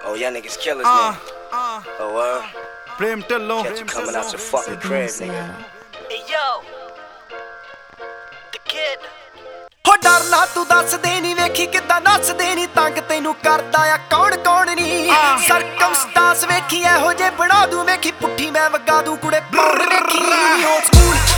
Oh, y'all niggas killers, man. Oh, Prem Dhillon catch you coming out your fucking crib, nigga. Hey yo, the kid. ਹੋ ਡਰਨਾ ਤੂੰ ਦੱਸਦੇ ਨੀ ਵੇਖੀ ਕਿੱਦਾਂ ਨੱਚਦੇ ਨੀ ਤੰਗ ਤੈਨੂੰ ਕਰਦਾ ਆ ਕੌਣ ਕੌਣ ਨੀ ਸਰਕਮਸਟਾਂਸ ਵੇਖੀ ਇਹੋ ਜੇ ਬਣਾ ਦੂੰ ਵੇਖੀ ਪੁੱਠੀ ਮੈਂ ਵਗਾ ਦੂੰ ਕੁੜੇ ਪੌੜ ਵੇਖੀ ਓਲਡ ਸਕੂਲ